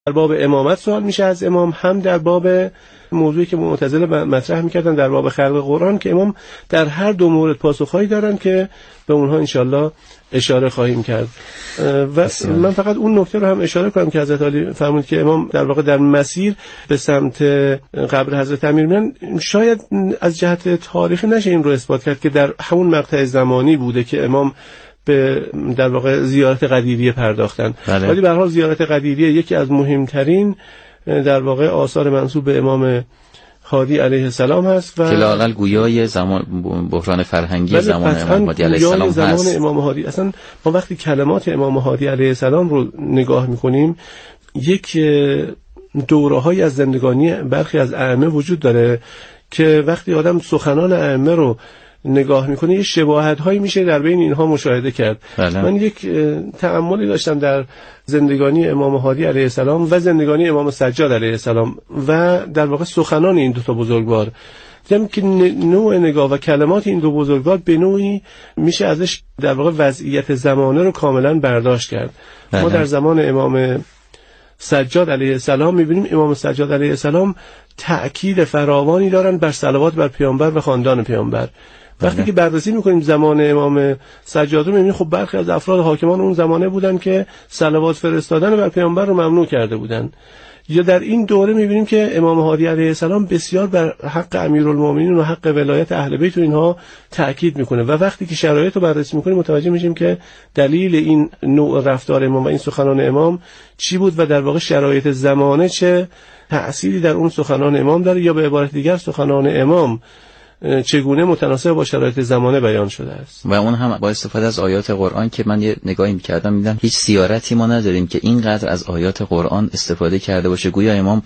در باب امامت سوال میشه از امام، هم در باب موضوعی که معتزله مطرح میکردن در باب خلق قرآن که امام در هر دو مورد پاسخهایی دارن که به اونها انشالله اشاره خواهیم کرد. و من فقط اون نکته رو هم اشاره کنم که حضرت علی فرمود که امام در واقع در مسیر به سمت قبر حضرت امیرالمومنین شاید از جهت تاریخی نشه این رو اثبات کرد که در همون مقطع زمانی بوده که امام به در واقع زیارت قدیریه پرداختن. ولی به هر حال زیارت قدیریه یکی از مهمترین در واقع آثار منسوب به امام هادی علیه السلام هست و که لااقل گویای زمان بحران فرهنگی زمان امام هادی علیه السلام هست. زمان امام هادی اصلا ما وقتی کلمات امام هادی علیه السلام رو نگاه می‌کنیم یک دوره‌های از زندگانی برخی از ائمه وجود داره که وقتی آدم سخنان ائمه رو نگاه میکنه یه شباهت‌هایی میشه در بین اینها مشاهده کرد. من یک تأملی داشتم در زندگانی امام هادی علیه السلام و زندگانی امام سجاد علیه السلام و در واقع سخنان این دو تا بزرگوار، دیدم که نوع نگاه و کلمات این دو بزرگوار به نوعی میشه ازش در واقع وضعیت زمانه رو کاملا برداشت کرد. ما در زمان امام سجاد علیه السلام میبینیم امام سجاد علیه السلام تأکید فراوانی دارن بر صلوات بر پیامبر و خاندان پیامبر. وقتی که بررسی میکنیم زمان امام سجاد رو میبینیم خب برخی از افراد حاکمان اون زمانه بودن که صلوات فرستادن بر پیامبر رو ممنوع کرده بودن. یا در این دوره میبینیم که امام هادی علیه السلام بسیار بر حق امیرالمومنین و حق ولایت اهل بیت و اینها تأکید میکنه و وقتی که شرایط رو بررسی میکنیم متوجه میشیم که دلیل این نوع رفتار امام و این سخنان امام چی بود و در واقع شرایط زمانه چه تأثیری در اون سخنان امام داره، یا به عبارت دیگر سخنان امام چگونه متناسب با شرایط زمانه بیان شده است. و اون هم با استفاده از آیات قرآن که من یه نگاهی می‌کردم می‌دیدم هیچ سیارتی ما نداریم که اینقدر از آیات قرآن استفاده کرده باشه. گویا امام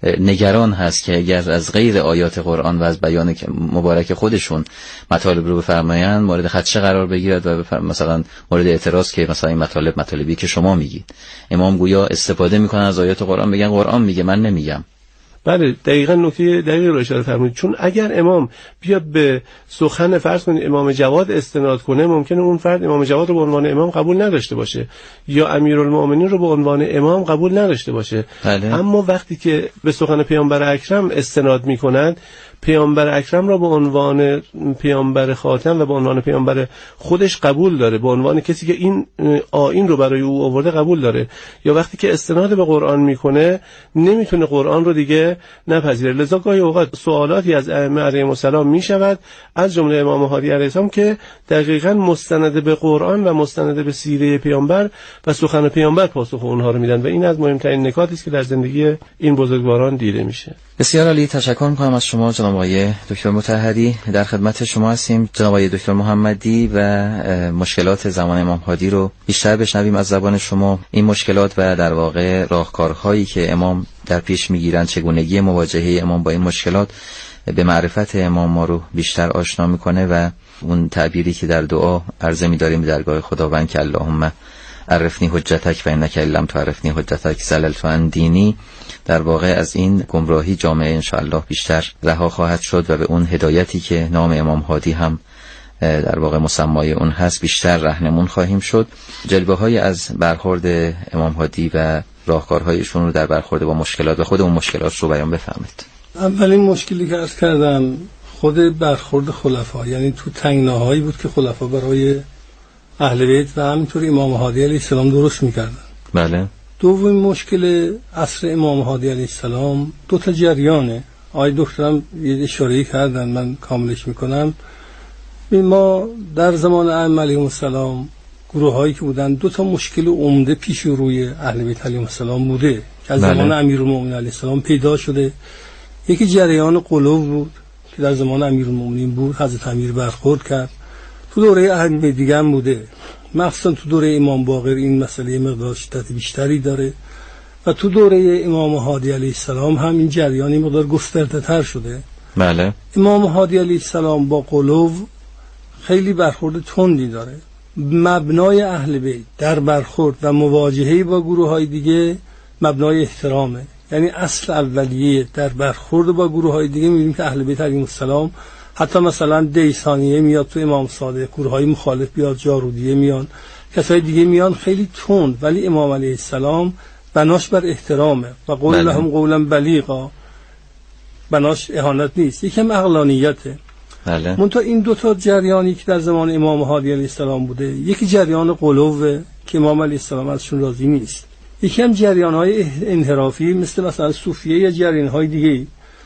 نگران هست که اگر از غیر آیات قرآن و از بیان مبارک خودشون مطالب رو بفرمایند مورد خدشه قرار بگیرد و مثلا مورد اعتراض که مثلا این مطالبی که شما میگید. امام گویا استفاده میکنن از آیات قرآن، بگن قرآن میگه من نمیگم. بله دقیقاً نکته دقیقی رو اشاره فرمودید، چون اگر امام بیاد به سخن فرض کنید امام جواد استناد کنه ممکنه اون فرد امام جواد رو به عنوان امام قبول نداشته باشه یا امیرالمومنین رو به عنوان امام قبول نداشته باشه. اما وقتی که به سخن پیامبر اکرم استناد می‌کند پیامبر اکرم را به عنوان پیامبر خاتم و به عنوان پیامبر خودش قبول داره، به عنوان کسی که این آیین رو برای او آورده قبول داره. یا وقتی که استناد به قرآن میکنه نمیتونه قرآن رو دیگه نپذیره. لذا گاهی اوقات سوالاتی از ائمه علیهم السلام میشود از جمله امام هادی علیه السلام که دقیقاً مستند به قرآن و مستند به سیره پیامبر و سخن پیامبر پاسخ اونها رو میدن و این از مهمترین نکاتی است که در زندگی این بزرگواران دیده میشه. بسیار عالی، تشکر می‌کنم از شما جناب آقای دکتر مطهری. در خدمت شما هستیم جناب آقای دکتر محمدی و مشکلات زمان امام هادی رو بیشتر بشنویم از زبان شما. این مشکلات و در واقع راهکارهایی که امام در پیش میگیرند، چگونگی مواجهه امام با این مشکلات به معرفت امام ما رو بیشتر آشنا میکنه و اون تعبیری که در دعا عرضه می‌داریم درگاه خداوند که اللهم عرفنی حجتک و انک لم تعرفنی حجتک زللت عن دینی، در واقع از این گمراهی جامعه انشاءالله بیشتر رها خواهد شد و به اون هدایتی که نام امام هادی هم در واقع مسمای اون هست بیشتر راهنمون خواهیم شد. جلوه های از برخورد امام هادی و راهکارهایشون رو در برخورد با مشکلات و خود اون مشکلات رو بیان بفرمایید. اولین مشکلی که عرض کردم خود برخورد خلفا، یعنی تو تنگناهایی بود که خلفا برای اهل بیت و همینطور امام هادی علیه السلام درست میکردن. بله. دومین مشکل عصر امام هادی علیه السلام دو تا جریانه. آقای دکترم یه اشاره‌ای کردن، من کاملش میکنم. ما در زمان ائمه علیهم السلام گروهایی که بودن دو تا مشکل عمده پیش روی اهل بیت علیهم السلام بوده که از زمان امیرالمومنین علیه السلام پیدا شده. یکی جریان غلو بود که در زمان امیرالمومنین بود، حضرت امیر برخورد کرد. تو دوره اهل بیت دیگه هم بوده، مخصوصا تو دوره امام باقر این مسئله مقدار شدت بیشتری داره و تو دوره امام هادی علیه السلام هم این جریانی مقدار گسترده تر شده. بله. امام هادی علیه السلام با قلوب خیلی برخورد تندی داره. مبنای اهل بیت در برخورد و مواجهه با گروه های دیگه مبنای احترامه، یعنی اصل اولیه در برخورد با گروه های دیگه. می‌بینیم که اهل بیت علیهم السلام حتی مثلا دیسانیه میاد تو امام صادق، گروه های مخالف بیاد، جارودیه میان، کسای دیگه میان خیلی تند، ولی امام علیه السلام بناش بر احترامه و قول لهم قولا بلیغا، بناش اهانت نیست، یکم عقلانیته. بله. منتها این دو تا جریانی که در زمان امام هادی علیه السلام بوده، یکی جریان قلوه که امام علیه السلام ازشون راضی نیست، یکی هم جریان‌های انحرافی مثلا صوفیه یا جریان‌های دیگه.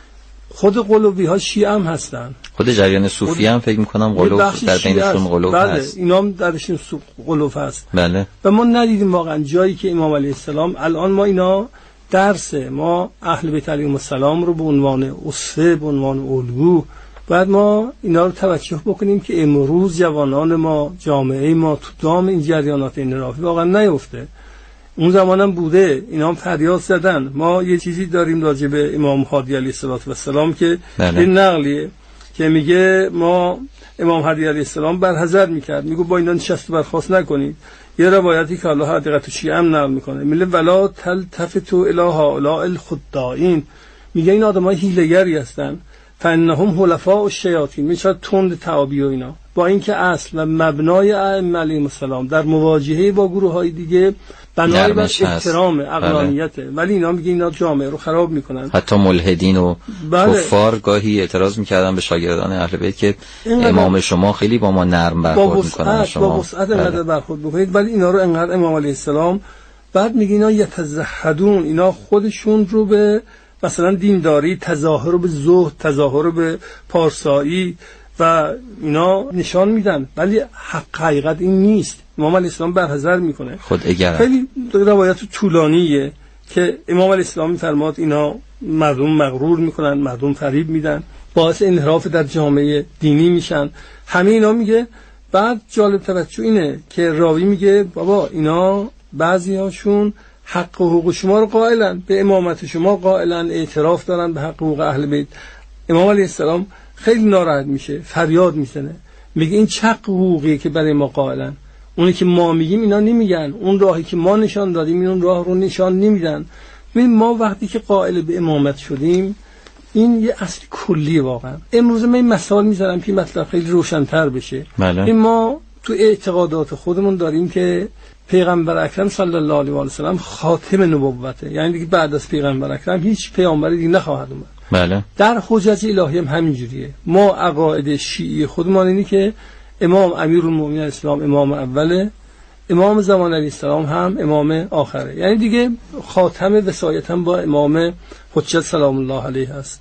خود قلوبی ها شیعه هم هستن، خود جریان صوفی هم فکر می‌کنم قلوب در بینشون قلوب هست. بله، اینا هم درشون قلوب هست. بله. و ما ندیدیم واقعا جایی که امام علیه السلام، الان ما اینا درس ما اهل بیت علیهم السلام رو به عنوان اسوه، به عنوان الگو باید ما اینا رو توجه بکنیم که امروز جوانان ما، جامعه ما تو دام این جریانات انحرافی واقعا نیفته. اون زمانم بوده، اینا هم فریاد زدن. ما یه چیزی داریم راجع به امام هادی علیه السلام که این نقلیه که میگه ما امام هادی علیه السلام برحذر میکرد، میگه با اینا نشست و برخاست نکنید. یه روایتی که الله حقیقت شیعه هم نقل میکنه، میگه ولا تلتفتوا الی هؤلاء الخداعین، میگه این آدمای حیله‌گری هستن، فانهم حلفاء الشیاطین، میشه تند تعابی و اینا. با اینکه اصل و مبنای ائمه علیهم السلام در مواجهه با گروه‌های دیگه بنای بر احترام عقلانیته، ولی اینا میگه اینا جامعه رو خراب میکنن. حتی ملحدین و کفار گاهی اعتراض میکردن به شاگردان اهل بیت که امام شما خیلی با ما نرم برخورد میکنن، شما با وسعت انقدر برخورد بکنید، ولی اینا رو انقدر امام علیه السلام بعد میگه اینا یتزهدون، اینا خودشون رو به مثلا دینداری، تظاهر به زهد، تظاهر به پارسایی و اینا نشان میدن، ولی حقیقت این نیست. امام علیه السلام برحذر میکنه. خیلی روایت طولانیه که امام علیه السلام میفرماد اینا مردم مغرور میکنن، مردم فریب میدن، باعث انحراف در جامعه دینی میشن، همه اینا میگه. بعد جالب توجه اینه که راوی میگه بابا اینا بعضیاشون حق و حقوق شما رو قائلن، به امامت شما قائلن، اعتراف دارن به حق و حقوق اهل بیت. امام علیه السلام خیلی ناراحت میشه، فریاد میزنه، میگه این چه حقوقیه که برای ما قائلن؟ اونی که ما میگیم اینا نمیگن، اون راهی که ما نشان دادیم اون راه رو نشان نمیدن. ما وقتی که قائل به امامت شدیم، این یه اصل کلی واقعا. امروز من این مثال میذارم که مطلب خیلی روشن‌تر بشه. بله. ما تو اعتقادات خودمون داریم که پیغمبر اکرم صلی الله علیه و آله سلام خاتم نبوته، یعنی دیگه بعد از پیغمبر اکرم هیچ پیامبری دیگه نخواهد اومد. بله. در حجت الهی هم همینجوریه. ما عقاید شیعی خودمان اینه که امام امیرالمومنین اسلام امام اوله، امام زمان علیه السلام هم امام آخره، یعنی دیگه خاتم وصایت هم با امام حجت سلام الله علیه هست.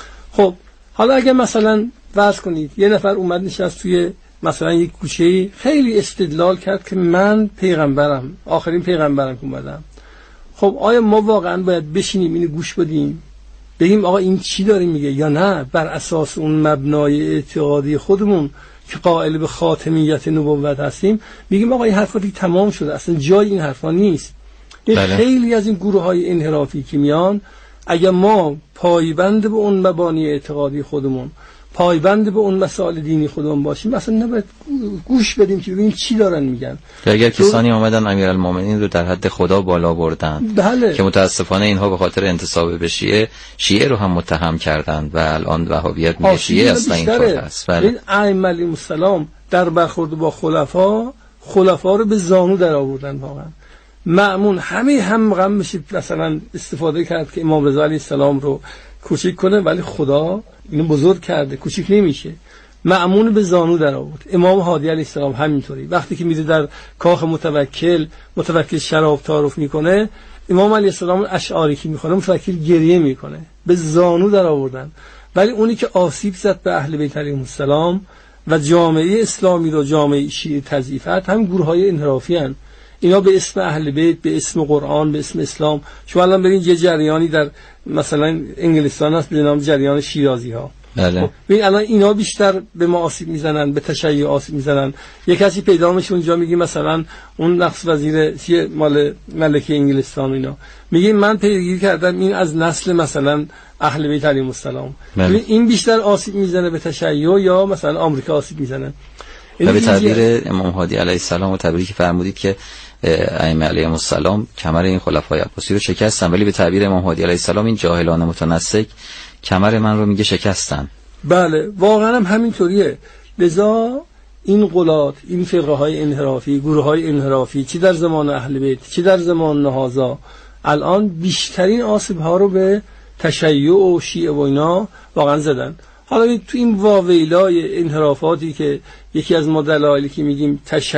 خب حالا اگه مثلا فرض کنید یه نفر اومد نشست توی مثلا یک کوچه‌ای، خیلی استدلال کرد که من پیغمبرم، آخرین پیغمبرم که اومدم. خب آیا ما واقعا باید بشینیم اینو گوش بدیم بگیم آقا این چی داره میگه، یا نه بر اساس اون مبنای اعتقادی خودمون که قائل به خاتمیت نبوت هستیم میگیم آقا این حرفا دیگه تمام شده، اصلا جای این حرفا نیست. بله. خیلی از این گروه‌های انحرافی که میان، اگر ما پایبند به اون مبانی اعتقادی خودمون، پایبند به اون مسائل دینی خودمون باشیم، اصلا نباید گوش بدیم که ببینیم چی دارن میگن. اگر کسانی آمدن امیرالمومنین رو در حد خدا بالا بردن، بله. که متاسفانه اینها به خاطر انتساب به شیعه رو هم متهم کردند و الان وهابیت میگه شیعه اصلا این کار هست. این ائمه علیهم السلام در برخورد با خلفا رو به زانو در آوردن. واقعا مأمون همه هم غم بشه مثلا استفاده کرد که امام رضا علیه السلام رو کوچیک کنه، ولی خدا اینو بزرگ کرده، کوچیک نمیشه. مأمون به زانو در آورد. امام هادی علیه السلام همینطوری، وقتی که میره در کاخ متوکل شراب تعارف میکنه، امام علیه السلام اشعاری که میخونه متوکل گریه میکنه، به زانو در آوردن. ولی اونی که آسیب زد به اهل بیت علیهم السلام و جامعه اسلامی رو، جامعه شیعه تضعیف کرد، هم گروه‌های انحرافی هستند. اینا به اسم اهل بیت، به اسم قرآن، به اسم اسلام، شما الان برین یه جریانی در مثلا انگلستان هست به نام جریان شیرازی ها. بله. خب ببین الان اینا بیشتر به ما آسیب میزنن، به تشیع آسیب میزنن. یک کسی پیدا میشه اونجا میگه مثلا اون نقص وزیر مال ملکه انگلستان اینا میگه من پیگیری کردم این از نسل مثلا اهل بیت علیهم السلام. بله. این بیشتر آسیب میزنه به تشیع یا مثلا آمریکا آسیب میزنه. و به تعبیر امام هادی علیه السلام و تعبیری که فرمودید که ائمه علیهم السلام کمر این خلفای عباسی رو شکستن، ولی به تعبیر امام هادی علیه السلام این جاهلان متنسک کمر من رو میگه شکستن. بله واقعا هم همینطوریه. لذا این غلات، این فرقه های انحرافی، گروه های انحرافی، چی در زمان اهل بیت چی در زمان نهضا، الان بیشترین آسیب ها رو به تشیع و شیعه و اینا واقعا زدن. حالا تو این واویلای انحرافاتی که یکی از ما دلایلی که میگیم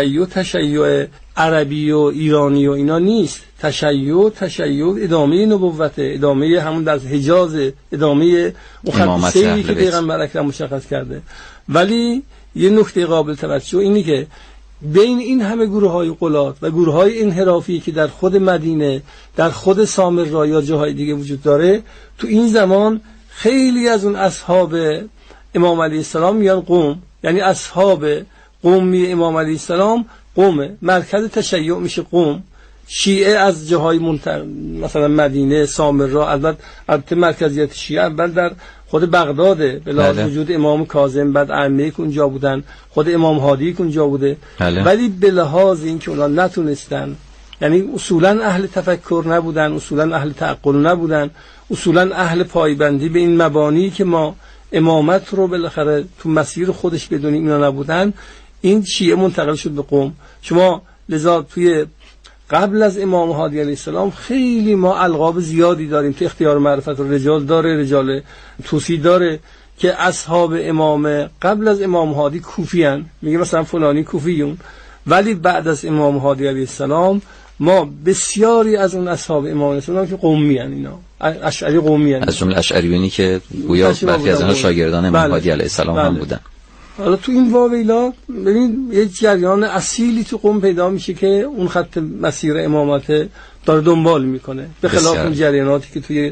تشیع عربی و ایرانی و اینا نیست، تشیع ادامه نبوته، ادامه همون در حجاز، ادامه مختصری که پیغمبر اکرم مشخص کرده. ولی یه نکته قابل توجه اینه که بین این همه گروه‌های غلات و گروه‌های انحرافی که در خود مدینه، در خود سامرا یا جاهای دیگه وجود داره، تو این زمان خیلی از اون اصحاب امام علیه السلام میان قم، یعنی اصحاب قومی امام علیه السلام قم، مرکز تشیع میشه قم. شیعه از جاهای مثلا مدینه، سامرا، البته مرکزیت شیعه اول در خود بغداده، به لحاظ وجود امام کاظم، بعد ائمه که اونجا بودن، خود امام هادی که اونجا بوده. ولی به لحاظ اینکه اونا نتونستن، یعنی اصولا اهل تفکر نبودن، اصولا اهل تعقل نبودن، اصولا اهل پایبندی به این مبانی که ما امامت رو بالاخره تو مسیر خودش بدونیم اینا نبودن، این شیعه منتقل شد به قم. شما لذا توی قبل از امام هادی علیه السلام خیلی ما القاب زیادی داریم، تو اختیار معرفت رجال داره، رجال توسی داره که اصحاب امام قبل از امام هادی کوفیان، میگه مثلا فلانی کوفیون. ولی بعد از امام هادی علیه السلام ما بسیاری از اون اصحاب امام علیه السلام که قمی ان، اینا اشعری قمی ان، از جمله اشعریونی که گویا برخی از اونها شاگردان امام هادی علیه السلام هم بودن. حالا تو این واویلا ببین یه جریان اصیلی تو قم پیدا میشه که اون خط مسیر امامت داره دنبال میکنه، به خلاف اون جریاناتی که توی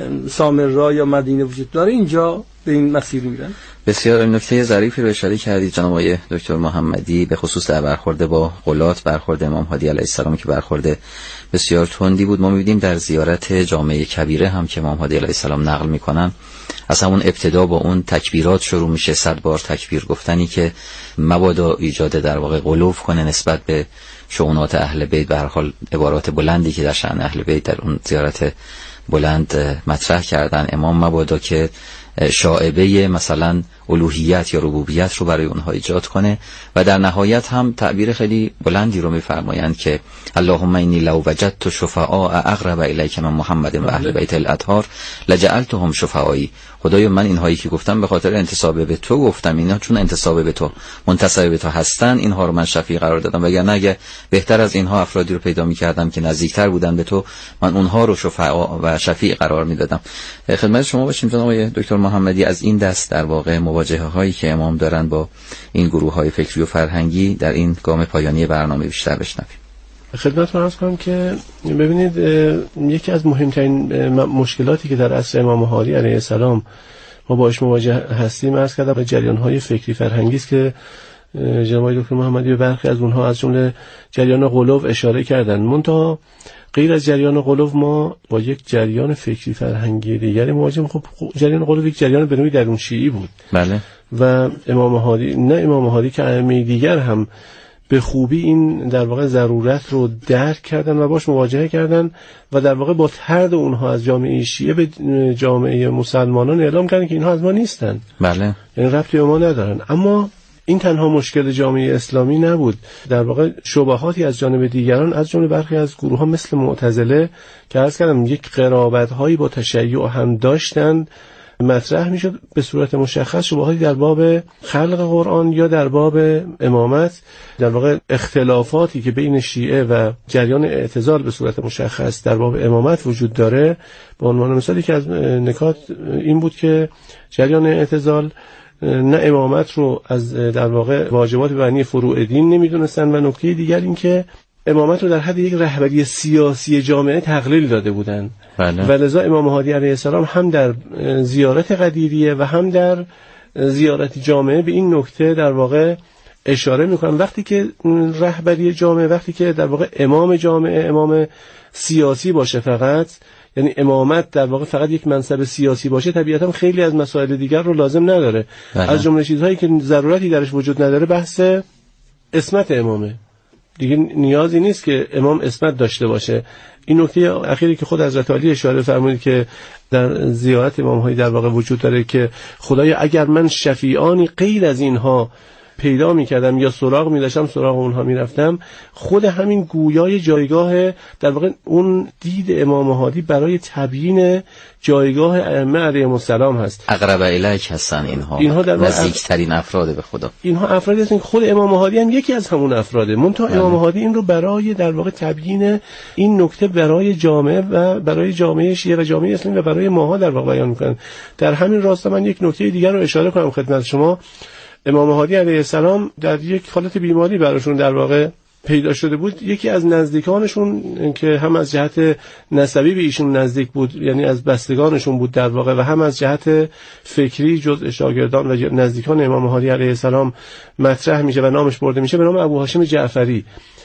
سامرا یا مدینه وجود داره، اینجا به این مسیر میرن. بسیار نکته ظریفی رو اشاره کردید جناب آقای دکتر محمدی، به خصوص در برخورد با غلات، برخورد امام هادی علیه السلام که برخورد بسیار تندی بود. ما می‌بینیم در زیارت جامع کبیره هم که امام هادی علیه السلام نقل میکنن، از همون ابتدا با اون تکبیرات شروع میشه، 100 بار تکبیر گفتنی که مبادا ایجاد در واقع غلو کنه نسبت به شؤونات اهل بیت. به هر حال عبارات بلندی که در شأن اهل بیت در اون زیارت بلند مطرح کردن، امام مبادا که شائبه مثلا الوهیت یا ربوبیت رو برای اونها ایجاد کنه. و در نهایت هم تعبیر خیلی بلندی رو میفرمایند که اللهم انی لو وجدت شفعاء اقرب الیک من محمد و اهل بیت الاطهار لجعلتهم شفعایی. خدایا من اینهایی که گفتم به خاطر انتساب به تو گفتم، اینا چون انتساب به تو، منتسب به تو هستن، اینها رو من شفیع قرار دادم، وگرنه اگه بهتر از اینها افرادی رو پیدا می‌کردم که نزدیکتر بودن به تو، من اونها رو شفعا و شفیع قرار میدادم. خدمت شما باشیم جناب آقای دکتر محمدی، از این دست در واقع مواجهه هایی که امام دارن با این گروه های فکری و فرهنگی در این گام پایانی برنامه بیشتر بشنویم. خدمتتون عرض کنم که ببینید یکی از مهمترین مشکلاتی که در عصر امام هادی علیه السلام ما باهاش مواجه هستیم، عرض کردم جریان های فکری فرهنگی است که جناب دکتر محمدی به برخی از اونها از جمله جریان غلو اشاره کردن. منتها غیر از جریان غلو ما با یک جریان فکری فرهنگی دیگری مواجهیم. خب جریان غلو یک جریان به نوعی درون شیعی بود. بله. و امام هادی که ائمه دیگر هم به خوبی این در واقع ضرورت رو درک کردن و باش مواجهه کردن و در واقع با طرد اونها از جامعه شیعه به جامعه مسلمانان اعلام کردن که اینها از ما نیستن. بله. یعنی ربطی به ما ندارن. اما این تنها مشکل جامعه اسلامی نبود. در واقع شبهاتی از جانب دیگران، از جمله برخی از گروه‌ها مثل معتزله که عرض کردم یک قرابت‌هایی با تشیع هم داشتند، مطرح میشد به صورت مشخص. شبهاتی در باب خلق قرآن یا در باب امامت، در واقع اختلافاتی که بین شیعه و جریان اعتزال به صورت مشخص در باب امامت وجود داره. به عنوان مثالی که از نکات این بود که جریان اعتزال نه امامت رو از در واقع واجبات معنی فروع دین نمیدونستن و نکته دیگر این که امامت رو در حد یک رهبری سیاسی جامعه تقلیل داده بودند. بله. و لذا امام هادی علیه السلام هم در زیارت قدیریه و هم در زیارت جامعه به این نکته در واقع اشاره میکنن. وقتی که رهبری جامعه، وقتی که در واقع امام جامعه امام سیاسی باشه فقط، یعنی امامت در واقع فقط یک منصب سیاسی باشه، طبیعتا خیلی از مسائل دیگر رو لازم نداره. بله. از جمله چیزهایی که ضرورتی درش وجود نداره بحث عصمت امامه. دیگه نیازی نیست که امام عصمت داشته باشه. این نکته اخیری که خود حضرت علی اشاره فرمودید که در زیارت امام هایی در واقع وجود داره که خدایا اگر من شفیعانی غیر از اینها پیدا میکردم یا سراغ میداشتم سراغ اونها میرفتم، خود همین گویای جایگاه در واقع اون دید امام مهدی برای تبیین جایگاه ائمه علیهم السلام هست. اقرب الیک هستن اینها در نزدیکترین افراد به خدا. اینها افرادی هستن که خود امام مهدی هم یکی از همون افراده. منتها امام مهدی این رو برای در واقع تبیین این نکته برای جامعه و برای جامعه شیعه و جامعه اسلامی و برای ماها در واقع بیان میکنن. در همین راستا من یک نکته دیگر رو اشاره کنم خدمت شما. امام مهدی علیه السلام در یک حالت بیماری براشون در واقع پیدا شده بود. یکی از نزدیکانشون که هم از جهت نسبی به ایشون نزدیک بود، یعنی از بستگانشون بود در واقع، و هم از جهت فکری جزء شاگردان و نزدیکان امام مهدی علیه السلام مطرح میشه و نامش برده میشه به نام ابو هاشم جعفری.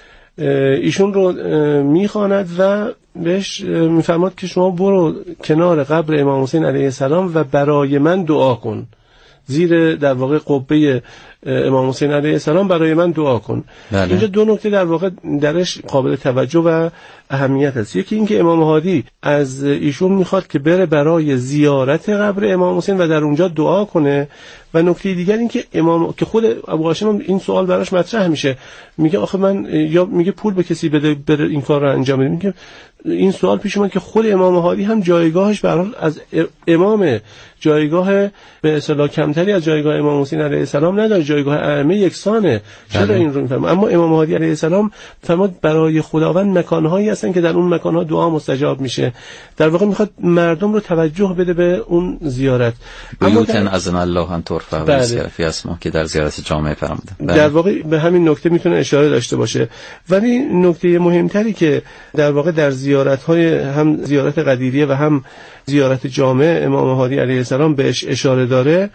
ایشون رو میخواند و بهش میفرماد که شما برو کنار قبر امام حسین علیه السلام و برای من دعا کن، زیر در واقع قبه امام حسین علیه السلام برای من دعا کن. بله. اینجا دو نکته در واقع درش قابل توجه و اهمیت است. یکی این که امام مهدی از ایشون میخواد که بره برای زیارت قبر امام حسین و در اونجا دعا کنه، و نکته دیگر این که که خود ابو هاشم این سوال براش مطرح میشه، میگه آخه من یا میگه پول به کسی بده بره این کار رو انجام بده. میگه این سوال پیش اومد که خود امام مهدی هم جایگاهش به هر حال از امام جایگاه به اصطلاح کمتری از جایگاه امام حسین علیه السلام نداره، جایگاه ائمه یکسانه. چرا این رو میفهمه؟ اما امام مهدی علیه السلام فرمود برای خداوند مکانهایی هستن که در اون مکانها دعا مستجاب میشه. در واقع میخواد مردم رو توجه بده به اون زیارت. بیوتن اذن الله ان ترفع و یذکر فی اسمه که در زیارت جامعه فرموده. در واقع به همین نکته میتونه اشاره داشته باشه. ولی نکته مهمتری که در واقع در زیارت‌های هم زیارت قدیریه و هم زیارت جامع امام مهدی علیه السلام بهش اشاره داره،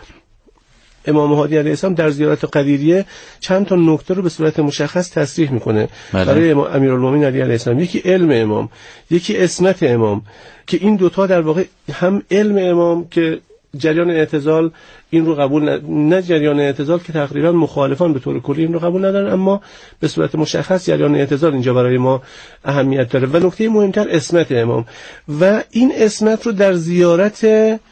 امام مهدی علیه السلام در زیارت قدیریه چند تا نکته رو به صورت مشخص تصریح میکنه برای امیرالمومنین علی علیه السلام. یکی علم امام، یکی عصمت امام، که این دوتا در واقع هم علم امام که جریان اعتزال این رو قبول نه جریان اعتزال که تقریبا مخالفان به طور کلی این رو قبول ندارن، اما به صورت مشخص جریان اعتزال اینجا برای ما اهمیت داره. و نکته مهمتر عصمت امام، و این عصمت رو در زیارت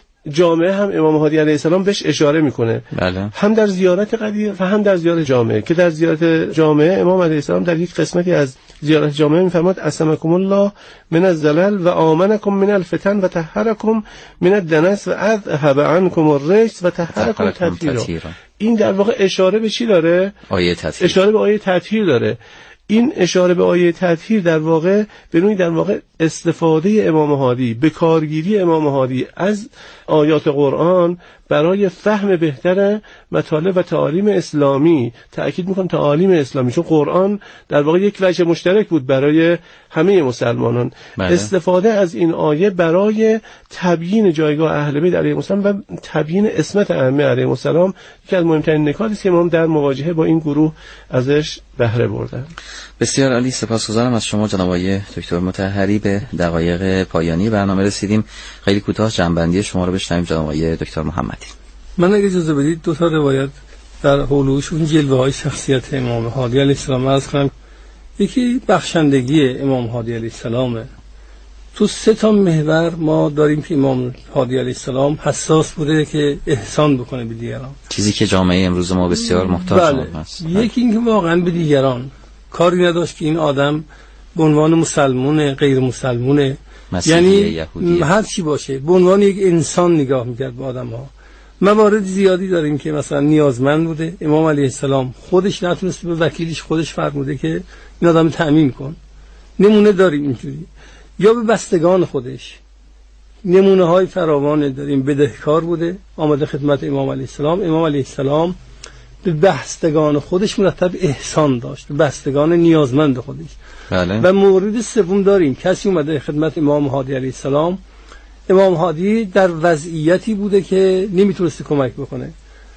جامعه هم امام مهدی علیه السلام بهش اشاره میکنه. بله. هم در زیارت قدیر و هم در زیارت جامعه، که در زیارت جامعه امام علیه السلام در یک قسمتی از زیارت جامعه میفرماد اسمکم الله من الزلل و آمنکم من الفتن و طهرکم من الدنس و اذهب عنکم الرجس و طهرکم تطهیرا. این در واقع اشاره به چی داره؟ آیه تطهیر. اشاره به آیه تطهیر داره. این اشاره به آیه تطهیر در واقع به نوعی در واقع استفاده امام مهدی، به کارگیری امام مهدی از آیات قرآن برای فهم بهتر مطالب و تعالیم اسلامی. تأکید میکنم تعالیم اسلامی، چون قرآن در واقع یک وجه مشترک بود برای همه مسلمانان. بله. استفاده از این آیه برای تبیین جایگاه اهل بیت علیهم السلام و تبیین عصمت ائمه علیهم السلام یکی از مهمترین نکاتی است که امام در مواجهه با این گروه ازش بهره بردن. بسیار عالی، سپاسگزارم از شما جناب آقای دکتر مطهری. به دقایق پایانی برنامه رسیدیم. خیلی کوتاه جنبندی شما رو بشنویم جناب آقای دکتر محمدی. من اگه اجازه بدید دو تا روایت در حولوش اون جلوه‌های شخصیت امام مهدی علیه السلام عرض کنم. یکی بخشندگی امام مهدی علیه السلامه. تو 3 تا محور ما داریم که امام مهدی علیه السلام حساس بوده که احسان بکنه به دیگران، چیزی که جامعه امروز ما بسیار محتاج هست. یکی این که واقعا به دیگران کاری نداشت که این آدم به عنوان مسلمونه غیر مسلمونه، یعنی هر چی باشه به عنوان یک انسان نگاه میکرد به آدم ها. موارد زیادی داریم که مثلا نیازمند بوده، امام علیه السلام خودش نتونسته، به وکیلش خودش فرموده که این آدم تأمین کن. نمونه داریم اینجوری، یا به بستگان خودش نمونه های فراوان داریم. بدهکار بوده، آمده خدمت امام علیه السلام، امام علیه السلام به بستگان خودش مرتب احسان داشت، به بستگان نیازمند خودش. بله. و مورد سوم داریم کسی اومده خدمت امام مهدی علیه السلام، امام مهدی در وضعیتی بوده که نمیتونسته کمک بکنه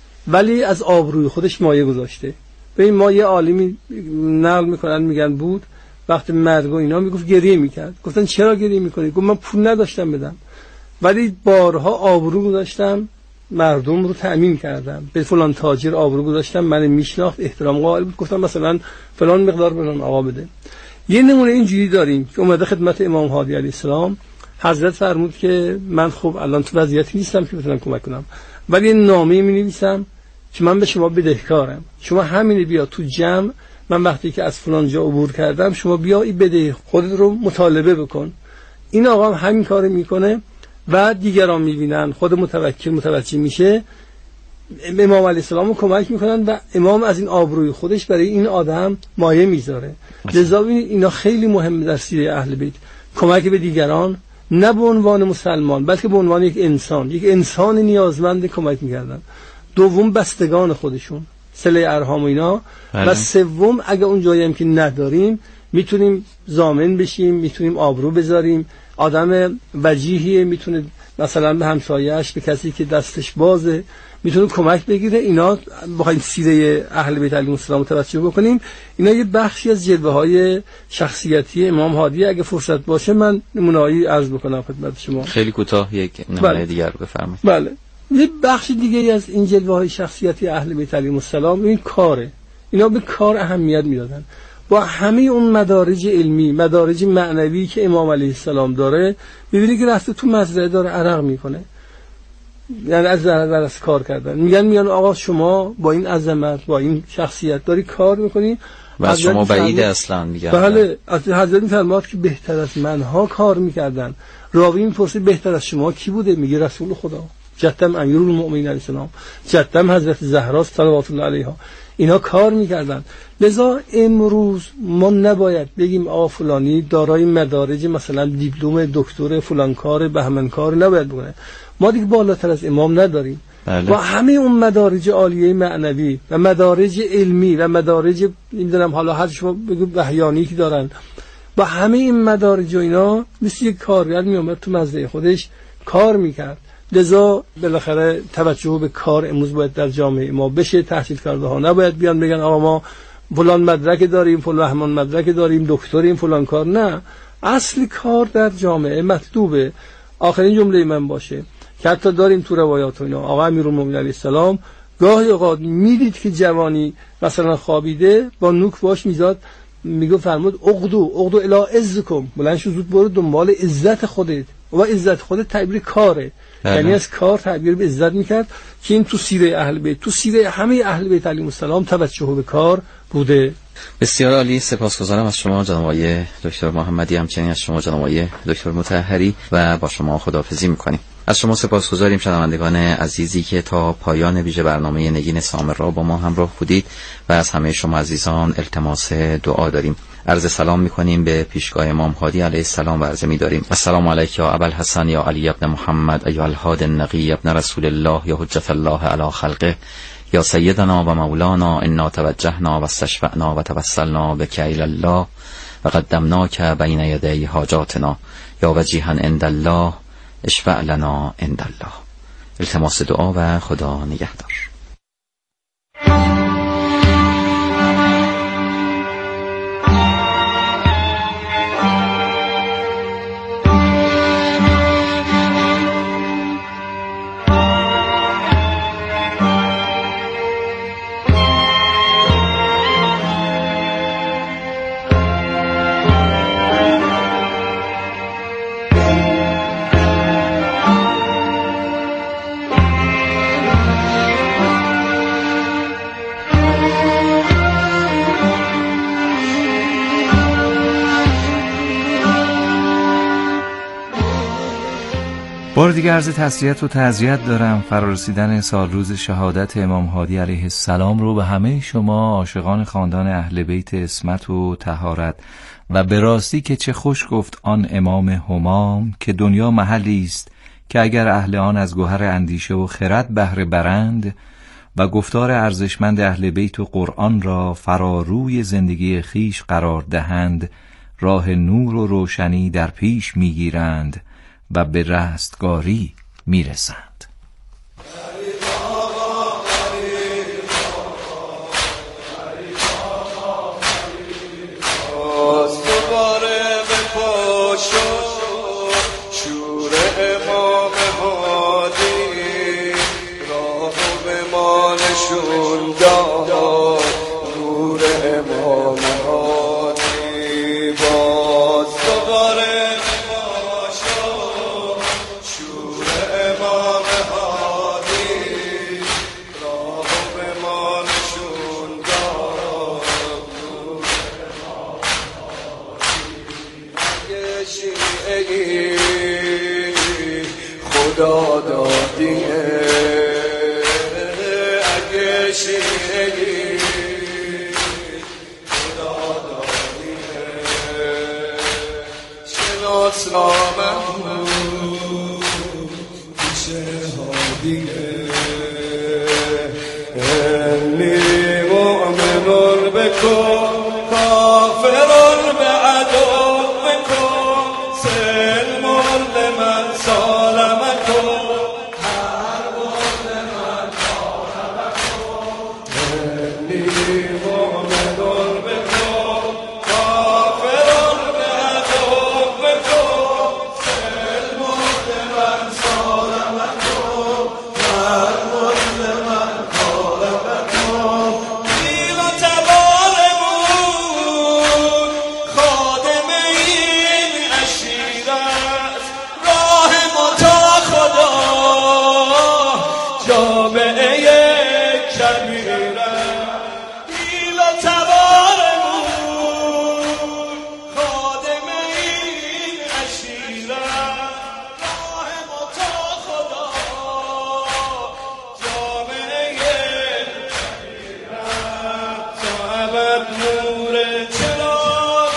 ولی از آبروی خودش مایه گذاشته. به این مایه عالمی نقل میکنن میگن بود وقت مرگ و اینا میگفت گریه میکرد. گفتن چرا گریه میکنی؟ گفت من پول نداشتم بدم ولی بارها آبرو گذاشتم، مردم رو تأمین کردم، به فلان تاجر آبرو گذاشتم، من میشناخت، احترام قائل بود، گفتم مثلا فلان مقدار فلان آقا بده. یه نمونه اینجوری داریم که اومده خدمت امام مهدی علیه السلام، حضرت فرمود که من خب الان تو وضعیتی نیستم که بتونم کمک کنم ولی نامه می‌نویسم که من به شما بدهکارم، شما همینه بیا تو جمع، من وقتی که از فلان جا عبور کردم شما بیا این بدهی خودت رو مطالبه بکن. این آقا هم همین کار میکنه و دیگران میبینن، خود متوکل متوجه میشه، امام علیه السلام رو کمک میکنن و امام از این آبروی خودش برای این آدم مایه میذاره. لذا اینا خیلی مهمه در سیره اهل بیت، کمک به دیگران، نه به عنوان مسلمان بلکه به عنوان یک انسان نیازمند کمک میکردن. دوم بستگان خودشون، صله ارحام و اینا. و سوم اگه اون جایی هم که نداریم میتونیم ضامن بشیم، میتونیم آبرو بذاریم، آدم وجیهیه میتونه مثلا به همسایه‌اش، به کسی که دستش بازه میتونه کمک بگیره. اینا بخوایم سیره اهل بیت علیهم السلام توجه بکنیم، اینا یه بخشی از جلوه‌های شخصیتی امام هادی. اگه فرصت باشه من نمونه‌ای عرض بکنم خدمت شما. خیلی کوتاه یک نمونه دیگر بفرمایید. بله، یه بخش دیگه از این جلوه‌های شخصیتی اهل بیت علیهم السلام این کاره. اینا به کار اهمیت میدادن. با همه اون مدارج علمی، مدارج معنوی که امام علیه السلام داره، ببینید که رفته تو مزرعه داره عرق میکنه، یعنی از کار کردن. میگن آقا شما با این عظمت، با این شخصیت داری کار میکنی و از شما بعیده اصلا میگن. بله، از حضرت میفرماد که بهتر از منها کار میکردن. راوی میپرسه بهتر از شما کی بوده؟ میگه رسول خدا، جدم امیرالمؤمنین علیه السلام، جدم حضرت زهرا صلوات الله علیها، اینا کار میکردن. لذا امروز ما نباید بگیم آقا فلانی دارای مدارج مثلا دیپلم دکتر فلان کار بهمن کار، نباید بکنه. ما دیگه بالاتر از امام نداریم. بله. و همه اون مدارج عالیه معنوی و مدارج علمی و مدارج نمیدونم حالا هر شما بگو بهیانی که دارن، با همه این مدارج و اینا مثل یک کارگر میومد تو مزرعه خودش کار میکرد. لذا بالاخره توجه به کار امروز باید در جامعه ما بشه. تحصیل کرده ها نباید بیان بگن آقا ما فلان مدرک داریم، فلان مدرک داریم، دکتریم، فلان کار. نه، اصل کار در جامعه مطلوبه. آخرین جمله من باشه که حتی داریم تو روایات و اینا، آقا امیرالمومنین علیه السلام گاهی اوقات میدید که جوانی مثلا خوابیده، با نوک باش میزاد، میگه فرمود اغدو الی عزکم، بلند شو زود برو دنبال عزت خودت. و عزت خودت تعبیر کاره، یعنی از کار تعبیر به عزت میکرد که این تو سیره اهل بیت، تو سیره همه اهل بیت علیهم السلام توجه به کار بوده. بسیار عالی. سپاسگزارم از شما جناب آقای دکتر محمدی، همچنین از شما جناب آقای دکتر مطهری و با شما خداحافظی میکنیم. از شما سپاسگزاریم شنوندگان عزیزی که تا پایان ویژه برنامه نگین سامرا با ما همراه بودید و از همه شما عزیزان التماس دعا داریم. عرض سلام میکنیم به پیشگاه امام هادی علیه السلام و عرض می‌داریم السلام علیک یا ابوالحسن یا علی ابن محمد ایها الهادی النقی ابن رسول الله یا حجت الله علی خلقه یا سیدنا و مولانا انا توجهنا و استشفعنا و توسلنا بک الی الله و قدمناک بین یدی حاجاتنا یا وجیها عند الله اشفع لنا عند الله. التماس دعا و خدا نگهدار. بار دیگر عرض تسلیت و تعزیت دارم. فرارسیدن سال روز شهادت امام هادی علیه السلام رو به همه شما عاشقان خاندان اهل بیت عصمت و طهارت و به راستی که چه خوش گفت آن امام همام که دنیا محلی است که اگر اهل آن از گوهر اندیشه و خرد بهره برند و گفتار ارزشمند اهل بیت و قرآن را فراروی زندگی خیش قرار دهند، راه نور و روشنی در پیش میگیرند و به رستگاری میرسند. خدا دادیه اگه شیرگی خدا دادیه شناس نامه پیشه هادیه انی مؤمنون بکن کافرون به عدو بکن سلمون لمن سالمکن هر بند من سالمکن انی مؤمنون بکن کافرون به عدو بکن سلمون لمن سالمکن هر بند من سالمکن دیل و تبارمون خادم این عشیرت راه ما تا خدا جامعه کبیرت دیل و تبارمون خادم این عشیرت راه ما تا خدا جامعه تا ابد نور چراغ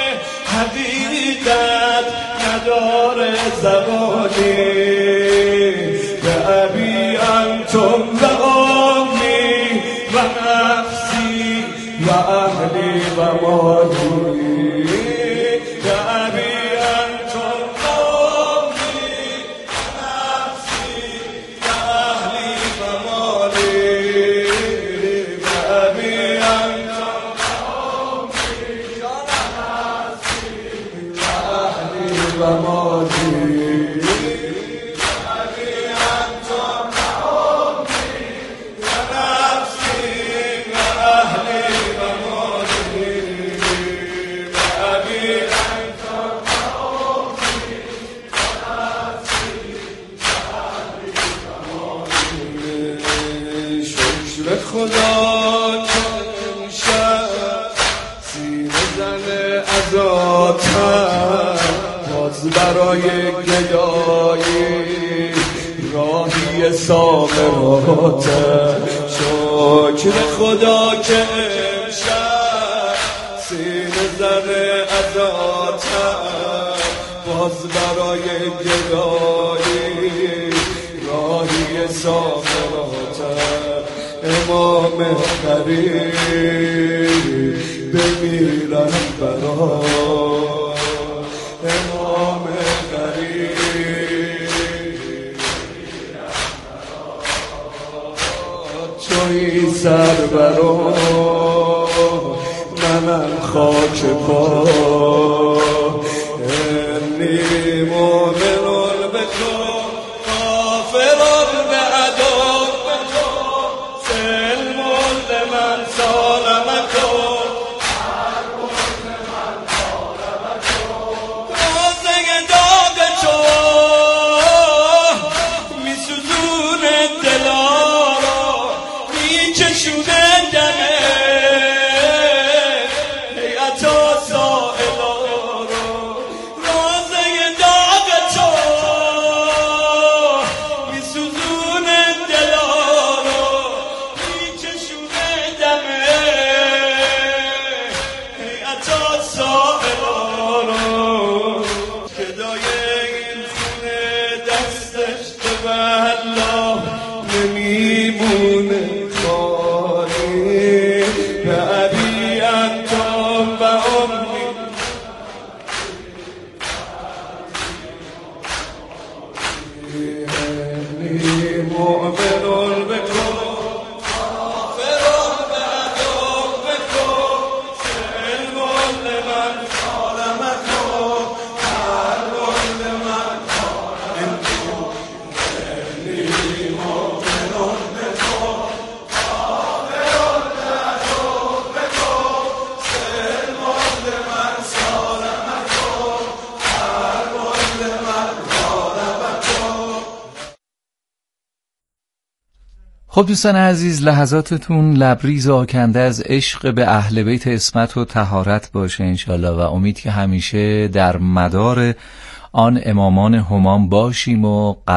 حقیقت نداره زبانی به ابی انتم و امی و نفسی و اهلی و مالی به ابی انتم و امی و نفسی و اهلی و مالی به ابی انتم و مالی شکر خدا که امشب سینه زنه از آتش باز برای گدایی راهی سامراته شکر خدا که امشب سینه زنه از آتش باز برای گدایی راهی سامراته امام قریب بمیرم برا امام قریب توی سر برا منم خاک پا انی مؤمنون بکن کافرون به عدو بکن سلمون لمن سالمکن روزه داغ تو میسوزونه دلا رو میکشونه دمه هیئتا سائلا رو روزه داغ تو میسوزونه دلا رو میکشونه دمه هیئتا سائلا رو گدای این خونه دستش به والله نمیمونه خالی به ابی انتم و امی انی مؤمنون بکن کافرون به عدو بکن سلمون لمن سالمکن هر بند من انی مؤمنون بکن کافرون به عدو بکن سلمون لمن سالمکن هر بند من سالمکن. خب دوستان عزیز، لحظاتتون لبریز و آکنده از عشق به اهل بیت عصمت و طهارت باشه انشالله و امید که همیشه در مدار آن امامان همام باشیم و